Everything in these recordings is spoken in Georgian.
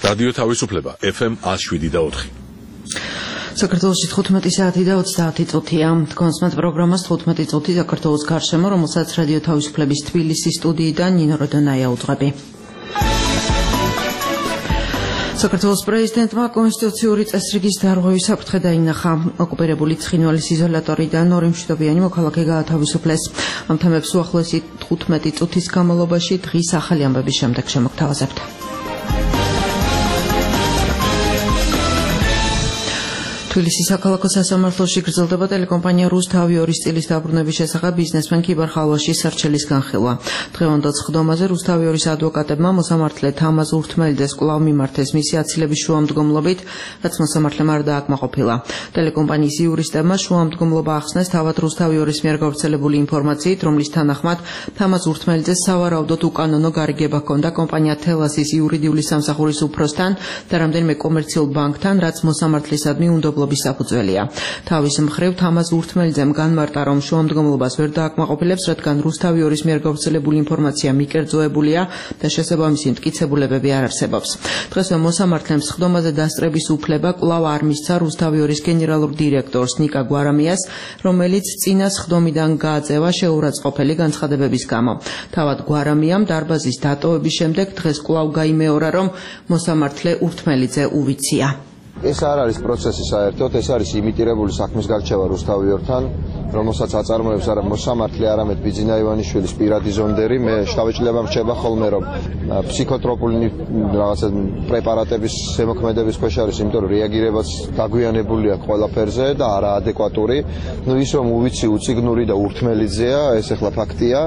რადიო თავისუფლება FM 107.4. საქართველოში 15 საათი და 30 წუთია. კონსმეთ პროგრამას 15 წუთი საქართველოს გარშემო, რომელსაც რადიო თავისუფლების თბილისის სტუდიიდან ნინო როდონაია უძღვები. საქართველოს პრეზიდენტმა კონსტიტუციური წესრიგის დარღვევის საფრთხე დაინახა. ოკუპირებული ცხინვალის იზოლატორიდან 2 მშვიდობიანი მოქალაქე გაათავისუფლეს. ამ თემებს უახლოესი 15 წუთის განმავლობაში დღის ახალი ამბების შემდეგ შემოგთავაზებთ. თბილისის საქალაქო სასამართლოში გრძელდება ტელეკომპანია რუსთავი 2 წილის დაბრუნების შესახებ ბიზნესმენ ქიბარ ხალვაშის სარჩელის განხილვა. დღევანდელ სხდომაზე რუსთავი 2-ის ადვოკატებმა მოსამართლე თამაზ ურთმელიძეს კვლავ მიმართეს მისი აცილების შუამდგომლობით, რაც მოსამართლემ არ დააკმაყოფილა. ტელეკომპანიის იურისტებმა შუამდგომლობა ახსნეს თავად რუსთავი 2-ის მიერ გავრცელებული ინფორმაციით, რომლის თანახმად თამაზ ურთმელიძეს სავარაუდოდ უკანონო გარიგება ჰქონდა კომპანია თელასის იურიდიული სამსახურის უფროსთან და რამდენიმე კომერციულ ბანკთან, რაც მოსამართლისადმი უნდობლობის საფუძველია. თავის მხრივ თამაზ ურთმელიძემ განმარტა, რომ შუამდგომლობას ვერ დააკმაყოფილებს, რადგან რუსთავი 2-ის მიერ გავრცელებული ინფორმაცია მიკერძოებულია და შესაბამისი მტკიცებულებები არ არსებობს. დღესვე მოსამართლემ სხდომაზე დასწრების უფლება კვლავ არ მისცა რუსთავი 2-ის გენერალურ დირექტორს ნიკა გვარამიას, რომელიც წინა სხდომიდან გააძევა შეურაცხყოფელი განცხადებების გამო. თავად გვარამიამ დარბაზის დატოვების შემდეგ დღეს კვლავ გაიმეორა, რომ მოსამართლე ურთმელიძე უვიცია. ეს არ არის პროცესი საერთოდ, ეს არის იმიტირებული საქმის გარჩევა რუსთავი 2-თან, რომელსაც აწარმოებს არა მოსამართლე, არამედ ბიძინა ივანიშვილის პირადი ზონდერი. მე შთაბეჭდილება მრჩება ხოლმე, რომ ფსიქოტროპული რაღაცა პრეპარატების ზემოქმედების ქვეშ არის, იმიტომ რომ რეაგირებაც დაგვიანებული აქვს ყველაფერზე და არაადეკვატური. ის რომ უვიცი უციგნური და ურთმელიძეა, ეს ახლა ფაქტია.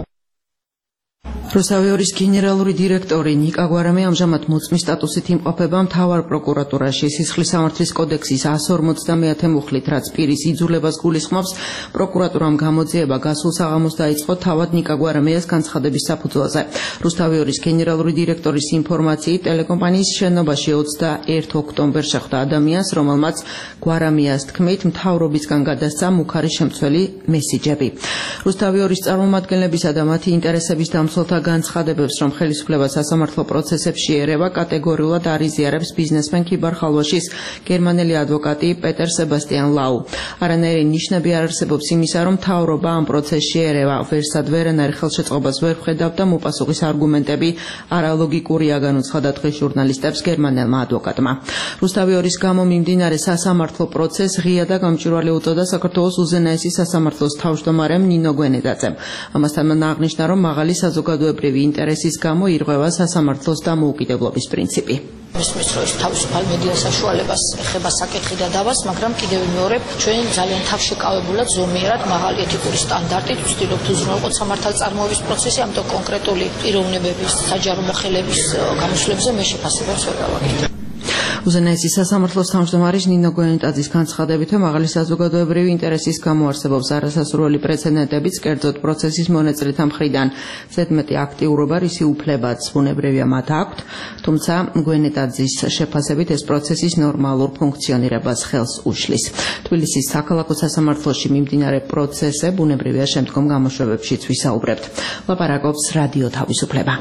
რუსთავი 2-ის გენერალური დირექტორი ნიკა გვარამია ამჟამად მოწმის სტატუსით იმყოფება მთავარ პროკურატურაში. სისხლის სამართლის კოდექსის 150 მუხლით, რაც პირის იძულებას გულისხმობს, პროკურატურამ გამოძიება გასულ საღამოს დაიწყო თავად ნიკა გვარამიას განცხადების საფუძველზე. რუსთავი 2-ის გენერალური დირექტორის ინფორმაციით, ტელეკომპანიის შენობაში 21 ოქტომბერს შეხვდა ადამიანს, რომელმაც გვარამიას თქმით მთავრობისგან გადასცა მუქარი შემცველი მესიჯები. რუსთავი 2-ის წარმომადგენლებისა და მათი ინტერესების დამცველთა განცხადებებს, რომ ხელისუფლება სასამართლო პროცესებში ერევა, კატეგორიულად არ იზიარებს ბიზნესმენ ქიბარ ხალვაშის გერმანელი ადვოკატი პეტერ სებასტიან ლაუ. არანაირი ნიშნები არ არსებობს იმისა, რომ მთავრობა ამ პროცესში ერევა. ვერსად ვერანაირ ხელშეწყობას ვერ ვხედავ და მოპასუხის არგუმენტები არალოგიკურია, განუცხადა დღეს ჟურნალისტებს გერმანელმა ადვოკატმა. რუსთავი 2-ის გამო მიმდინარე სასამართლო პროცესს ღია და გამჭვირვალე უწოდა საქართველოს უზენაესი სასამართლოს თავმჯდომარემ ნინო გვენეტაძემ. ამასთან მან აღნიშნა, რომ მაღალი საზოგადოებრივი ინტერესის გამო ირღვევა სასამართლოს დამოუკიდებლობის პრინციპი. მისმის რომ ის თავისუფალ მედია საშუალებას ეხება საკითხი და დავას, მაგრამ კიდევ ვიმეორებ, ჩვენ ძალიან თავშეკავებულად ზომიერად მაღალი ეთიკური სტანდარტით ვცდილობთ უზრუნველყოთ სამართალწარმოების პროცესი, ამიტომ კონკრეტული პიროვნებების საჯარო მოხელების გამოსვლებზე მე შეფასებებს ვერ გავაკეთებ. უზენაესი სასამართლოს თავმჯდომარის ნინო გვენეტაძის განცხადებით, მაღალი საზოგადოებრივი ინტერესის გამო არსებობს არასასურველი პრეცედენტებიც, კერძოდ პროცესის მონაწილეთა მხრიდან ზედმეტი აქტიურობა, რისი უფლებაც ბუნებრივია მათ აქვთ, თუმცა გვენეტაძის შეფასებით ეს პროცესის ნორმალურ ფუნქციონირებას ხელს უშლის. თბილისის საქალაქო სასამართლოში მიმდინარე პროცესზე ბუნებრივია შემდგომ გამოშვებებშიც ვისაუბრებთ. ლაპარაკობს რადიო თავისუფლება.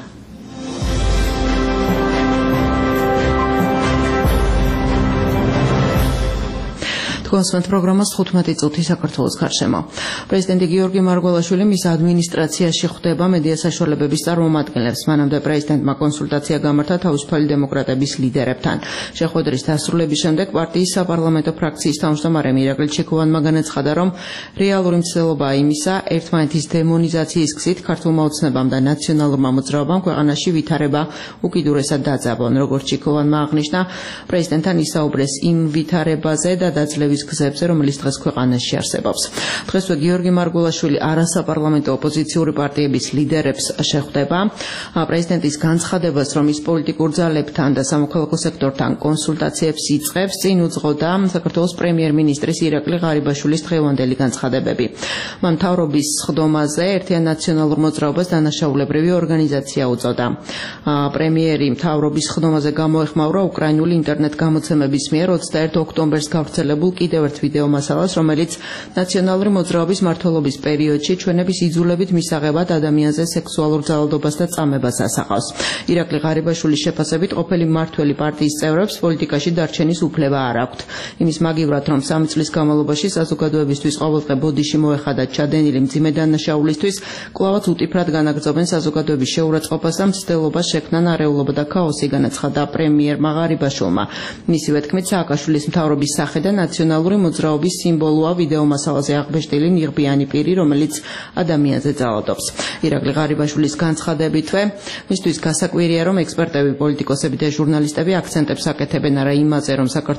კონსმეთ პროგრამას 15 წუთი საქართველოს გარშემო. პრეზიდენტი გიორგი მარგველაშვილი მის ადმინისტრაციაში ხვდება მედია საშუალებების წარმომადგენლებს. მანამდე პრეზიდენტმა კონსულტაცია გამართა თავისუფალი დემოკრატების ლიდერებთან. შეხვედრის დასრულების შემდეგ პარტიის საპარლამენტო ფრაქციის თავმჯდომარე მირაკლი ჩიქოვანმა განაცხადა, რომ რეალური მცდელობაა იმისა, ერთმანეთის დემონიზაციის გზით ქართულმა ოცნებამ და ნაციონალურმა მოძრაობამ ქვეყანაში ვითარება უკიდურესად დაძაბონ. როგორც ჩიქოვანმა აღნიშნა, პრეზიდენტთან ისაუბრეს იმ ვითარებაზე და დაძლევის გზებზე, რომელიც დღეს ქვეყანაში არსებობს. დღესვე გიორგი მარგველაშვილი არასაპარლამენტო ოპოზიციური პარტიების ლიდერებს შეხვდება. პრეზიდენტის განცხადებას, რომ ის პოლიტიკურ ძალებთან და სამოქალაქო სექტორთან კონსულტაციებს იწყებს, წინ უძღოდა საქართველოს პრემიერ-მინისტრის ირაკლი ღარიბაშვილის დღევანდელი განცხადებები. მან მთავრობის სხდომაზე ერთიან ნაციონალურ მოძრაობას დანაშაულებრივი ორგანიზაცია უწოდა. პრემიერი მთავრობის სხდომაზე გამოეხმაურა უკრაინული ინტერნეტ გამოცემების მიერ 21 ოქტომბერს გავრცელებულ კიდევ ერთ ვიდეო მასალას, რომელიც ნაციონალური მოძრაობის მმართველობის პერიოდში ჩვენების იძულებით მისაღებად ადამიანზე სექსუალურ ძალადობას და წამებას ასახავს. ირაკლი ღარიბაშვილის შეფასებით ყოფილი მმართველი პარტიის წევრებს პოლიტიკაში დარჩენის უფლება არ აქვთ. იმის მაგივრად, რომ 3 წლის განმავლობაში საზოგადოებისთვის ყოველდღე ბოდიში მოეხადათ ჩადენილი მძიმე დანაშაულისთვის, კვლავაც უტიფრად განაგრძობენ საზოგადოების შეურაცხყოფას და მცდელობას შექმნან არეულობა და ქაოსი, განაცხადა პრემიერმა ღარიბაშვილმა. მისივე თქმით, სააკაშვილის მთავრობის სახე და ნაციონალური მოძრაობის სიმბოლოა ვიდეო მასალაზე აღბეჭდილი ნიღბიანი პირი, რომელიც ადამიანზე ძალადობს. ირაკლი ღარიბაშვილის განცხადებითვე, მისთვის გასაკვირია, რომ ექსპერტები, პოლიტიკოსები და ჟურნალისტები აქცენტებს აკეთებენ არა იმაზე,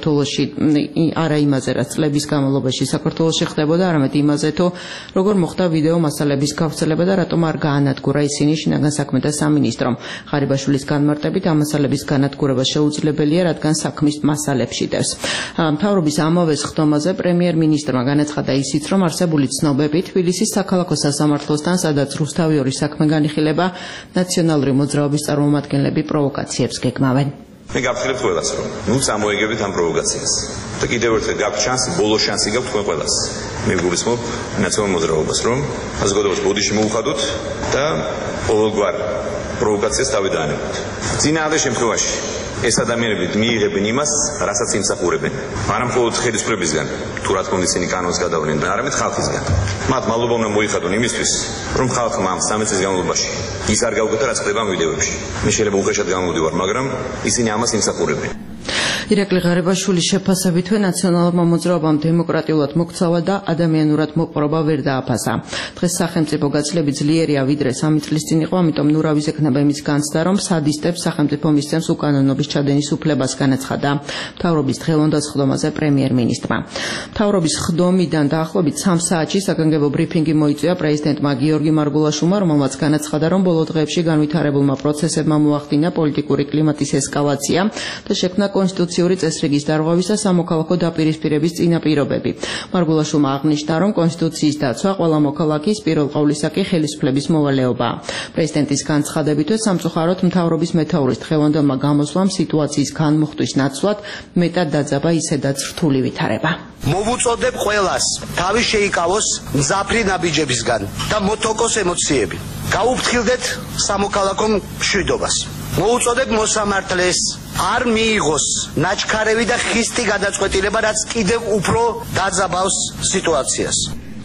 რაც წლების განმავლობაში საქართველოში ხდებოდა, არამედ იმაზე, თუ როგორ მოხდა ვიდეო მასალების გავრცელება და რატომ არ გაანადგურა ისინი შინაგან საქმეთა სამინისტრომ. ღარიბაშვილის განმარტებით, ამ მასალების განადგურება შეუძლებელია, რადგან საქმის მასალებში დევს. მთავრობის ამავე ხდომაზე პრემიერ-მინისტრმა განაცხადა ისიც, რომ არსებული ცნობები თბილისის საქალაქო სასამართლოსთან, სადაც რუსთავიორის საქმე განიხილება, ნაციონალური მოძრაობის წარმომადგენლები პროვოკაციებს გეგმავენ. მე გავხილებ ყველას, რომ ნუ წამოეგებით ამ პროვოკაციას. და კიდევ ერთხელ გაქვთ შანსი, ბოლო შანსი გაქვთ თქვენ ყველას. მე გულისხმობ ნაციონალურ მოძრაობას, რომ საზოგადოებას ბოდიში მოუხადოთ და ყოველგვარ პროვოკაციას თავი დაანებოთ. წინააღმდეგ შემთხვევაში ეს ადამიანები მიიღებენ იმას, რასაც იმსახურებენ. არა მხოლოდ ხელისუფლებისგან, თუ რა თქმა უნდა ისინი კანონს გადავლენ, არამედ ხალხისგან. მათ მადლობა უნდა მოიხადონ იმისთვის, რომ ხალხმა ამ 3 წლის განმავლობაში ის არ გავუკეთა, რაც ხდება ამ ვიდეოებში. მე შეიძლება უხეშად გამოვდივარ, მაგრამ ისინი ამას იმსახურებენ. ირაკლი ღარიბაშვილის შეფასებითვე ნაციონალურმა მოძრაობამ დემოკრატიულად მოქცავა და ადამიანურად მოპყრობა ვერ დააფასა. დღეს სახელმწიფო გაცილებით ძლიერია, ვიდრე 3 წლის წინ იყო, ამიტომ ნურავის ექნება იმის განცდა, რომ სადისტებს სახელმწიფო მისცემს უკანონობის ჩადენის უფლებას, განაცხადა მთავრობის დღევანდელ ხდომაზე პრემიერ-მინისტრმა. მთავრობის ხდომიდან დაახლოებით 3 საათში საგანგებო ბრიფინგი მოიწვია პრეზიდენტმა გიორგი მარგულაშვილმა, რომელმაც განაცხადა, რომ ბოლო დღეებში განვითარებულმა პროცესებმა მოახდინა პოლიტიკური კლიმატის ესკალაცია და შექმნა კონსტიტუციური წესრიგის დარღვევის და სამოქალაქო დაპირისპირების წინაპირობები. მარგულაშვილმა აღნიშნა, რომ კონსტიტუციის დაცვა ყველა მოქალაქის პირველ ყოვლისა კი ხელისუფლების მოვალეობაა. პრეზიდენტის განცხადებითვე, სამწუხაროდ მთავრობის მეთაურის დღევანდელმა გამოსვლამ სიტუაციის განმუხტვის ნაცვლად მეტად დაძაბა ისედაც რთული ვითარება. მოვუწოდებ ყველას თავი შეიკავოს მძაფრი ნაბიჯებისგან და მოთოკოს ემოციები. გაუფრთხილდეთ სამოქალაქო მშვიდობას. მოვუწოდებ მოსამართლეს არ მიიღოს ნაჩქარევი და ხისტი გადაწყვეტილება, რაც კიდევ უფრო დაძაბავს სიტუაციას.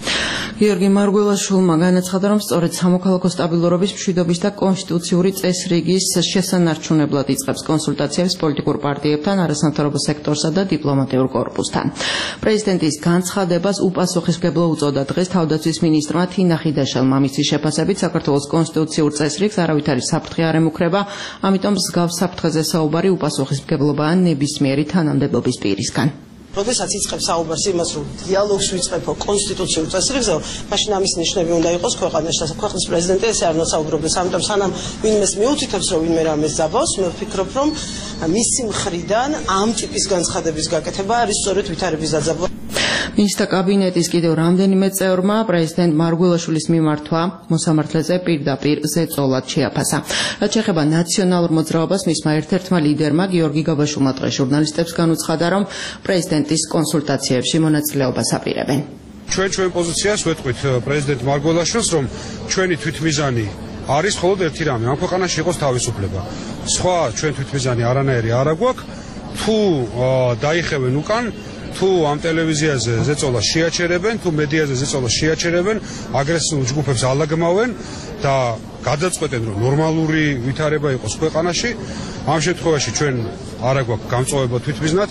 გიორგი მარგულაშვილმა განაცხადა, რომ სწორედ სამოქალაქო სტაბილურობის, მშვიდობის და კონსტიტუციური წესრიგის შესანარჩუნებლად იწყებს კონსულტაციებს პოლიტიკურ პარტიებთან, არასამთავრობო სექტორსა და დიპლომატიურ კორპუსთან. პრეზიდენტის განცხადებას უპასუხისმგებლო უწოდა დღეს თავდაცვის მინისტრმა თინა ხიდაშელმა. მისი შეფასებით, საქართველოს კონსტიტუციურ წესრიგს არავითარი საფრთხე არ ემუქრება, ამიტომ მსგავს საფრთხეზე საუბარი უპასუხისმგებლობაა ნებისმიერი თანამდებობის პირისგან. როდესაც იწყებს საუბარს იმას, რომ დიალოგს ვიწყებო კონსტიტუციურ წესრიგზე, მაშინ ამის ნიშნები უნდა იყოს ქვეყანაში და ქვეყნის პრეზიდენტი ესე არ უნდა საუბრობდეს. ამიტომ სანამ ვინმეს მიუთითებს, რომ ვინმე რამეს ზაბავს, მე ვფიქრობ, რომ მისი მხრიდან ამ ტიპის განცხადების გაკეთება არის სწორედ ვითარების დაძაბვა. მინისტრთა კაბინეტის კიდევ რამდენიმე წევრმა პრეზიდენტ მარგულაშვილის მიმართვა მოსამართლეზე პირდაპირ ზეწოლად შეაფასა. რაც შეეხება ნაციონალურ მოძრაობას, მისმა ერთ-ერთმა ლიდერმა გიორგი გაბაშვილმა დღეს ჟურნალისტებს განუცხადა, რომ პრეზიდენტის კონსულტაციებში მონაწილეობას აპირებენ. ჩვენ პოზიციას ვეთქვით პრეზიდენტ მარგულაშვილს, რომ ჩვენი თვითმიზანი არის მხოლოდ ერთი რამე, ამ ქვეყანაში იყოს თავისუფლება. სხვა ჩვენ თვითმიზანი არანაირი არ აგვაქვს. თუ დაიხევენ უკან, თუ ამ ტელევიზიაზე ზეწოლა შეაჩერებენ, თუ მედიაზე ზეწოლა შეაჩერებენ, აგრესიულ ჯგუფებს ალაგმავენ და გადაწყვეტენ, რომ ნორმალური ვითარება იყოს ქვეყანაში, ამ შემთხვევაში ჩვენ არ აგვაქვს გამწვავება თვითმიზნად.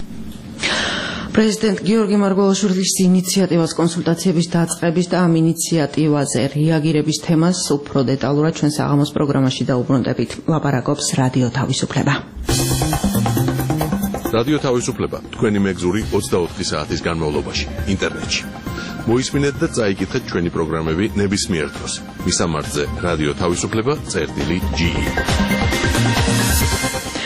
პრეზიდენტ გიორგი მარგულაშვილის ინიციატივას კონსულტაციების დაწყების და ამ ინიციატივაზე რეაგირების თემას უფრო დეტალურად ჩვენ საღამოს პროგრამაში დაუბრუნდებით. ლაპარაკობს რადიო თავისუფლება. რადიო თავისუფლება თქვენი მეგზური 24 საათის განმავლობაში ინტერნეტში. მოისმინეთ და წაიკითხეთ ჩვენი პროგრამები ნებისმიერ დროს. მისამართზე რადიო თავისუფლება.ge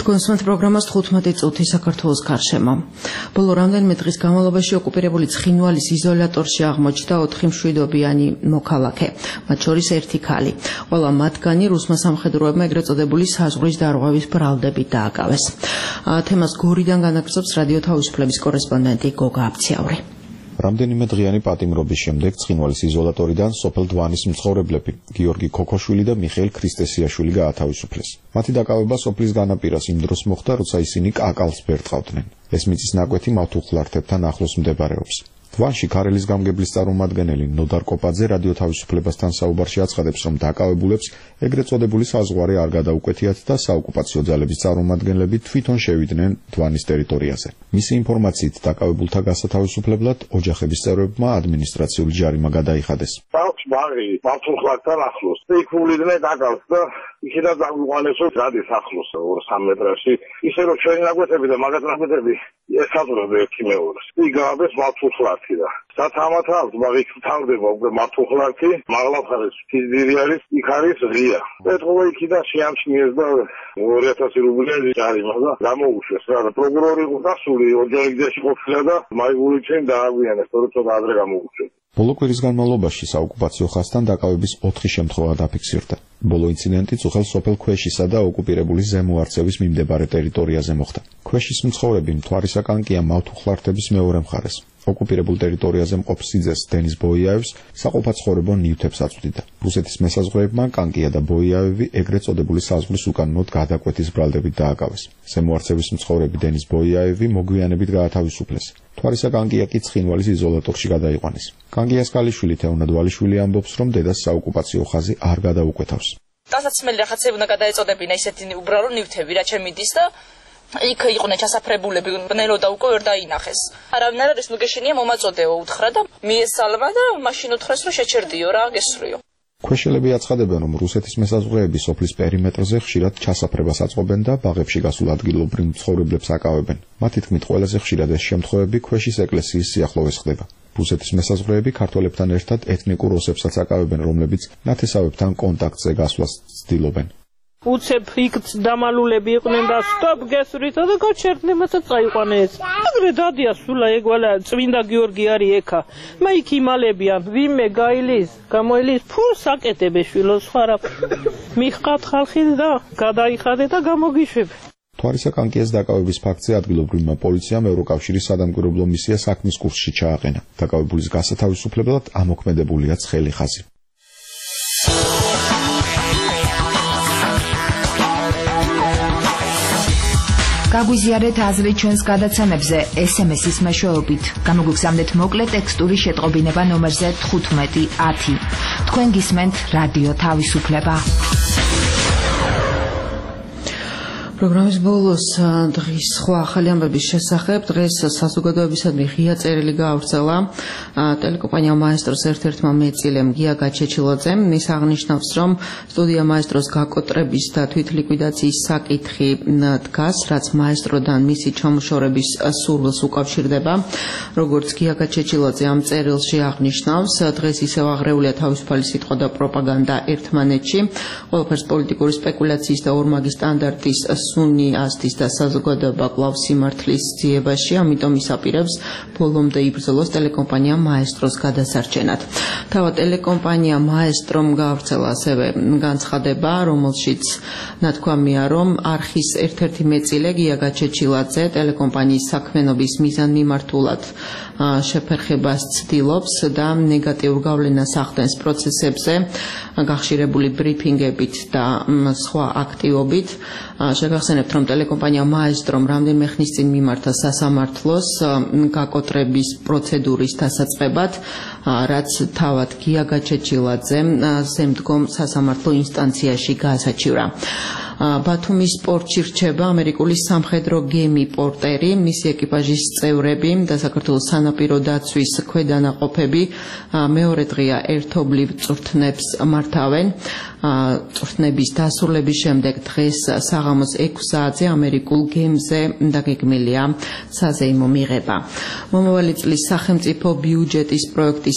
Თქვენს პროგრამას 15 წუთი საქართველოს გარშემო. Ბოლო რამდენიმე დღის განმავლობაში ოკუპირებული ცხინვალის იზოლატორში აღმოჩნდა 4 მშვიდობიანი მოქალაქე, მათ შორის 1 ქალი. Ყველა მათგანი რუსმა სამხედროებმა ეგრეთ წოდებული საზღვრის დარღვევის ბრალდებით დააკავეს. თემას გორიდან განაგრძობს რადიო თავისუფლების კორესპონდენტი გოგა აბციაური. რამდენიმე დღიანი პატიმრობის შემდეგ ცხინვალის იზოლატორიდან სოფელ დვანის მცხოვრებლები გიორგი ქოქოშვილი და მიხეილ ქრისტესიაშვილი გაათავისუფლეს. მათი დაკავება სოფლის განაპირას იმ დროს მოხდა, როცა ისინი კაკალს ბერტყავდნენ. ეს მიწის ნაკვეთი მათუხლართებთან ახლოს მდებარეობს. დვანში ქარელის გამგებლის წარმომადგენელი ნოდარ კოპაძე რადიო თავისუფლებასთან საუბარში აცხადებს, რომ დაკავებულებს ეგრეთ წოდებული საზღვარი არ გადაუკვეთიათ და საოკუპაციო ძალების წარმომადგენლები თვითონ შევიდნენ დვანის ტერიტორიაზე. მისი ინფორმაციით დაკავებულთა გასათავისუფლებლად ოჯახების წევრებმა ადმინისტრაციული ჯარიმა გადაიხადეს. ბაღი მათუხლართან ახლოს. იქ უვლიდნენ კაკალს და იქიდან დაგვიყვანესო რადის ახლოს 2-3 მეტრში. ისე რომ ჩვენი ნაკვეთები და მაგათ ნაკვეთები ესაზღვრება ერთი მეორეს. იქ გააბეს მათუხლართი და სათამათა ბაღი თავდება უკვე მათუხლართი, მაღლაფხარის ფიზირი არის, იქ არის ღია. ეთქობა იქიდან შეამჩნიეს და 2000 რუბლიანი ჯარიმა და გამოუშვეს. რა პროკურორი გასული ოჯახში ყოფილა და მაიგული ჩვენ დააგვიანეს, თორე ცოტა ადრე გამოუშვეს. ბოლო კვირის განმავლობაში საოკუპაციო ხაზთან დაკავების 4 შემთხვევა დაფიქსირდა. ბოლო ინციდენტი წუხელ სოფელ ქვეშისა და ოკუპირებული ზემო არცევის მიმდებარე ტერიტორიაზე მოხდა. ქვეშის მცხოვრები მთვარისაკანკია მავთუხლართების მეორე მხარეს. ოკუპირებულ ტერიტორიაზე მყოფ სიძეს დენის ბოიაევს საყოფაცხოვრებო ნივთებს აწვდიდა. რუსეთის მესაზღვრეებმა კანკია და ბოიაევი ეგრეთ წოდებული საზღვრის უკანონოდ გადაკვეთის ბრალდებით დააკავეს. ზემო არცევის მცხოვრები დენის ბოიაევი მოგვიანებით გაათავისუფლეს. მთვარისაკანკია კი ცხინვალის იზოლატორში გადაიყვანეს. კანკიას ქალიშვილი თეონა დვალიშვილი ამბობს, რომ დედას საოკუპაციო ხაზი არ გადაუკვეთავს. დასაცმელი რაღაცები უნდა გადაეწოდებინა ისეთი უბრალო ნივთები, რაც შემიდის და იქ იყვნენ ჩასაფრებულები, ბნელოდა უკვე ვერ დაინახეს. არავინ არ არის, ნუ გეშინია მომაწოდეო უთხრა და მიესალმა და მაშინ უთხრეს, რომ შეჩერდიო რა, გესრიო. ქვეშელები აცხადებენ, რომ რუსეთის მესაზღვრეები სოფლის პერიმეტრზე ხშირად ჩასაფრებას აწყობენ და ბაღებში გასულ ადგილობრივ მცხოვრებლებს აკავებენ. მათი თქმით, ყველაზე ხშირად ეს შემთხვევები ქვეშის ეკლესიის სიახლოვეს ხდება. რუსეთის მესაზღვრეები ქართველებთან ერთად ეთნიკურ ოსებსაც აკავებენ, რომლებიც ნათესავებთან კონტაქტზე გასვლას ცდილობენ. უცებ იქ დამალულები იყვნენ და სტოპ გესვრითა და გაჩერდნენ და წაიყვანეს. ეგრე დადია სულა ეგვალა წმინდა გიორგი არის ეკა. მე იქ იმალებიან, ვინმე გაილის, გამოილის, ფულს აკეთებენ შვილო სხვა რა. მიხყავთ ხალხი და გადაიხადე და გამოგიშვებ. მთვარისაკანკიას დაკავების ფაქტზე ადგილობრივმა პოლიციამ ევროკავშირის სადამკვირვებლო მისია საქმის კურსში ჩააყენა. დაკავებულის გასათავისუფლებლად ამოქმედებულია ცხელი ხაზი. გაგვიზიარეთ აზრი ჩვენს გადაცემებზე SMS-ის მეშვეობით. გამოგვიგზავნეთ მოკლე ტექსტური შეტყობინება ნომერზე 1510. თქვენ გისმენთ რადიო თავისუფლება. პროგრამის ბოლოს დღის სხვა ახალი ამბების შესახებ დღეს საზოგადოებისადმი ღია წერილი გაავრცელა ტელეკომპანია მაესტროს ერთ-ერთმა მეწილემ გია გაჩეჩილაძემ. ის აღნიშნავს, რომ სტუდია მაესტროს გაკოტრების და თვითლიკვიდაციის საკითხი დგას, რაც მაესტროდან მისი ჩამოშორების სურვილს უკავშირდება. როგორც გია გაჩეჩილაძე ამ წერილში აღნიშნავს, დღეს ისევ აღრეულია თავისუფალი სიტყვა და პროპაგანდა ერთმანეთში. ყველაფერს პოლიტიკური სპეკულაციის და ორმაგი სტანდარტის სუნი ასდის და საზოგადოება კვლავ სიმართლის ძიებაში, ამიტომ ის აპირებს ბოლომდე იბრძოლოს ტელეკომპანია მაესტროს გადასარჩენად. თავად ტელეკომპანია მაესტრომ გაავრცელა ასევე განცხადება, რომელშიც ნათქვამია, რომ არხის ერთ-ერთი მეწილე გია გაჩეჩილაძე ტელეკომპანიის საქმიანობის მიზანმიმართულად შეფერხებას ცდილობს და ნეგატიურ გავლენას ახდენს პროცესებზე, გახშირებული ბრიფინგებით და სხვა აქტივობით. შეგახსენებთ, რომ ტელეკომპანია მაესტრომ რამდენიმე ხნის წინ მიმართა სასამართლოს გაკოტრების პროცედურის დასაწყებად, რაც თავად გია გაჩეჩილაძემ შემდგომ სასამართლო ინსტანციაში გაასაჩივრა. ბათუმის პორტში რჩება ამერიკული სამხედრო გემი პორტერი, მისი ეკიპაჟის წევრები და საქართველოს სანაპირო დაცვის ქვედანაყოფები მეორე დღეა ერთობლივ წვრთნებს მართავენ. წვრთნების დასრულების შემდეგ დღეს საღამოს 6 საათზე ამერიკულ გემზე დაგეგმილია საზეიმო მიღება. მომავალი წლის სახელმწიფო ბიუჯეტის პროექტის